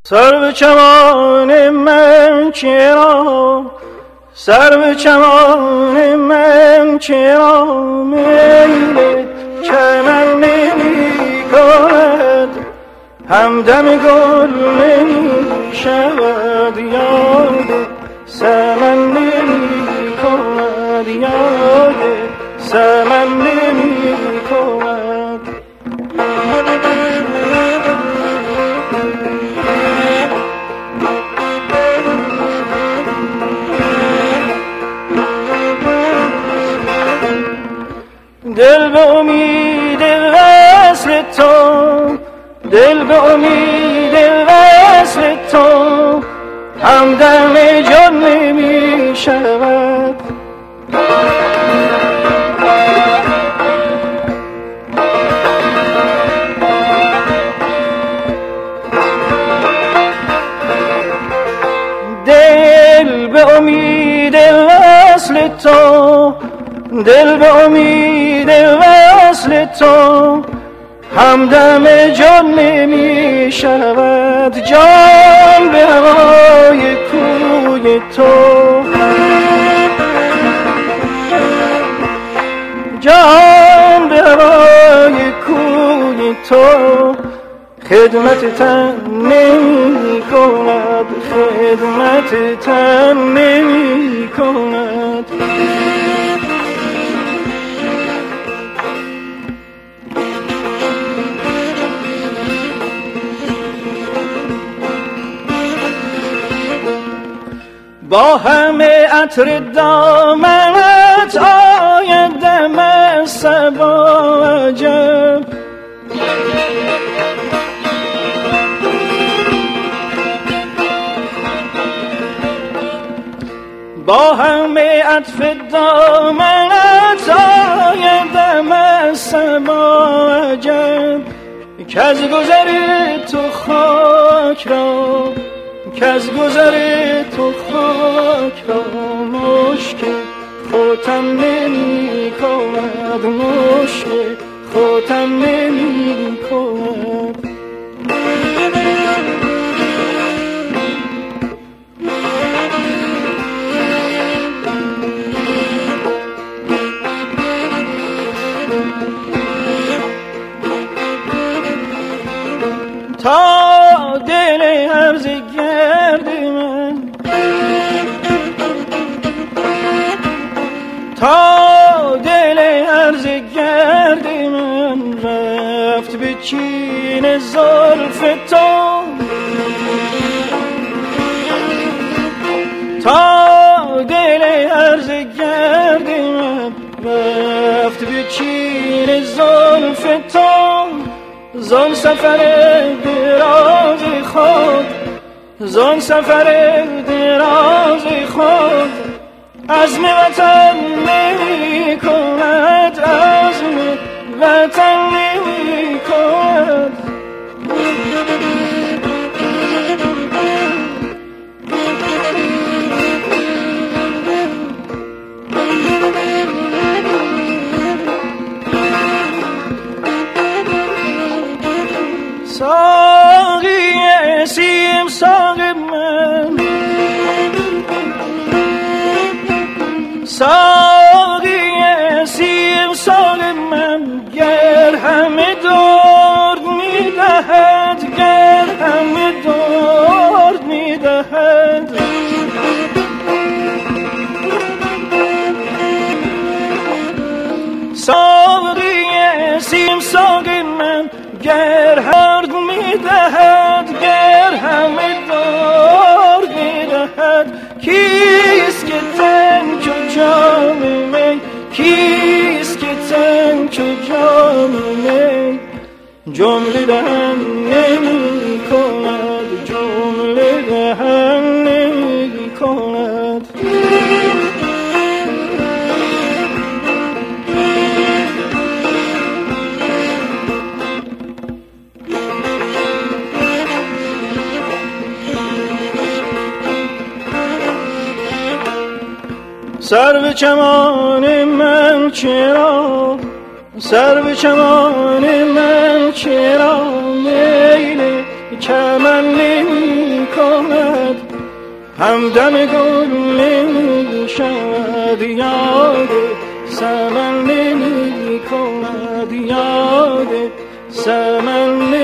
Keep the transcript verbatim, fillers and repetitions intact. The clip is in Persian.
سر چمان من چرا سر به چمان من چرا میل چمن نمی کند همدم گل نمی شود یاد سمن نمی کند یاد سمن نمی کند دل به امید وصل تو دل به امید وصل تو همدم جان نمی شود دل به امید وصل تو دل به امید وصل تو همدم جان نمی شود جان به هوای کوی تو جان به هوای کوی تو خدمت تن نمی کند خدمت تن نمی کند با همه عطر دامنت آید دم صبا عجب با همه عطف دامنت آید دم صبا عجب که از گذر تو خاک را که از گذر تو خاک را مشک خاتم نمی کند مشک خاتم نمی کند تا دل عرض گرد من تا دل عرض گرد من رفت به چین زلف تو تا دل عرض گرد من رفت به چین زلف تو زان سفر دراز خود زان سفر دراز خود عزم وطن نمی کند عزم وطن نمی کند ساقی سیم ساقی من ساقی سیم ساقی من گر همه درد میدهد گر همه درد میدهد ساقی سیم ساقی من گر درد میدهد گر همه درد میدهد کیست که تن چو جام می کیست که تن چو جام می جمله دهن نمی کند جمله دهن نمی کند سر به چمان من چرا سر به چمان من چرا میل چمن نمی همدم گل نمی شود، یاد سمن نمی کند، یاد سمن